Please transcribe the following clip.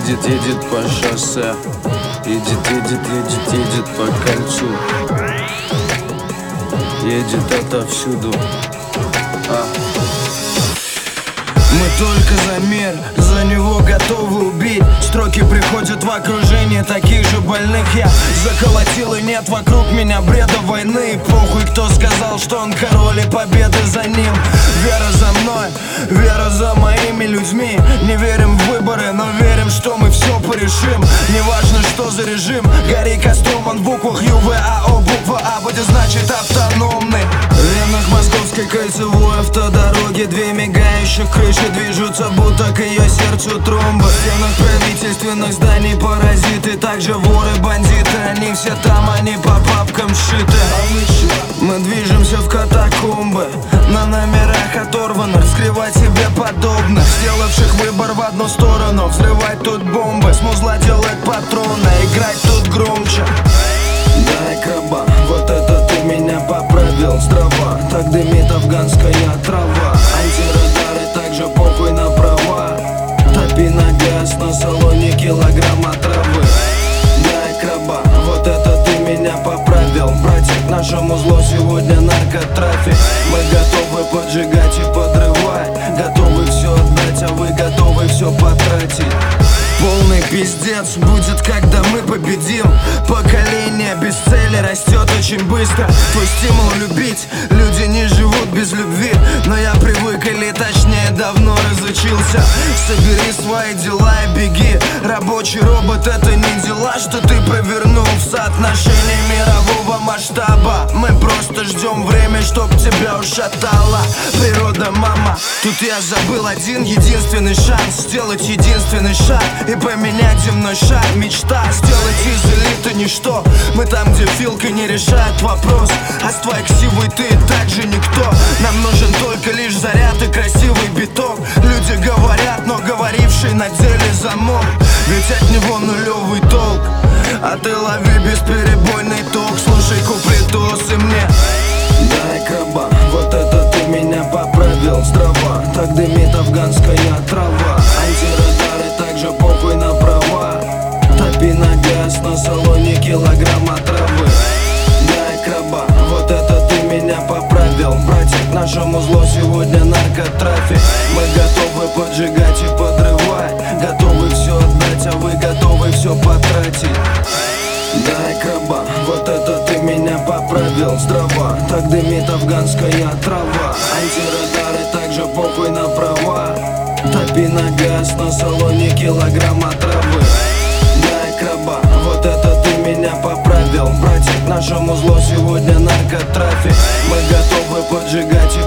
едет по шоссе. Едет по кольцу. Едет отовсюду. Мы только за мир, за него готовы убить. Строки приходят в окружение таких же больных. Я заколотил, и нет вокруг меня бреда войны. Похуй, кто сказал, что он король и победа за ним. Вера за мной, вера за моими людьми. Не верим в выборы, но верим, что мы все порешим. Неважно, что за режим, гори костром, он в буквах ЮВАО. Буква А будет значит автономный. В венах московской кольцевой автодороги две мигающих крыши движутся, будто к ее сердцу тромбы. В стенах правительственных зданий паразиты, также воры, бандиты. Они все там, они по папкам сшиты. Мы движемся в катакомбы, на номерах оторванных, скрывать себе подобных, сделавших выбор в одну сторону. Взрывать тут бомбы, с музла делать патроны, играть тут громче. Дай краба, вот это ты меня поправил. Здрава, так дымит афганская трава. Антирадары, также похуй на права. Топи на газ, на салоне килограмма травы. Дай краба, вот это ты меня поправил. Братик, нашему зло сегодня наркотрафик. Мы готовы поджигать и подрывать, готовы все отдать, а вы готовы все потратить. Полный пиздец будет, когда мы победим. Поколение без цели растет очень быстро. Твой стимул любить, люди не живут без любви. Но я привык, или точнее давно разучился. Собери свои дела и беги. Рабочий робот — это не дела, что ты провернул в соотношении мирового масштаба. Мы просто ждем время, чтоб тебя ушатала природа, мама. Тут я забыл один единственный шанс, сделать единственный шаг и поменять земной шар. Мечта сделать из элиты ничто. Мы там, где филка не решает вопрос, а с твоей ксивой ты также никто. Нам нужен только лишь заряд и красивый биток. Люди говорят, но говоривший на деле замок. Ведь от него нулевый толк, а ты лови бесперебойный ток. Слушай куплетосы мне. Дай краба, вот это ты меня поправил. Здрава, так дымит афганская трава. Антирадары, также похуй на права. Топи на газ, на салоне килограмма травы. Дай краба, вот это ты меня поправил. Братик, нашему зло сегодня наркотрафик. Мы готовы поджигать и подрывать, готовы все отдать, а вы готовы все потратить. Дай краба, вот это ты меня поправил. Здрава, так дымит афганская трава. Антирадары, также похуй на права. Топи на газ, на салоне килограмма травы. Дай краба, вот это ты меня поправил. Братик, нашему зло сегодня наркотрафик. Мы готовы поджигать и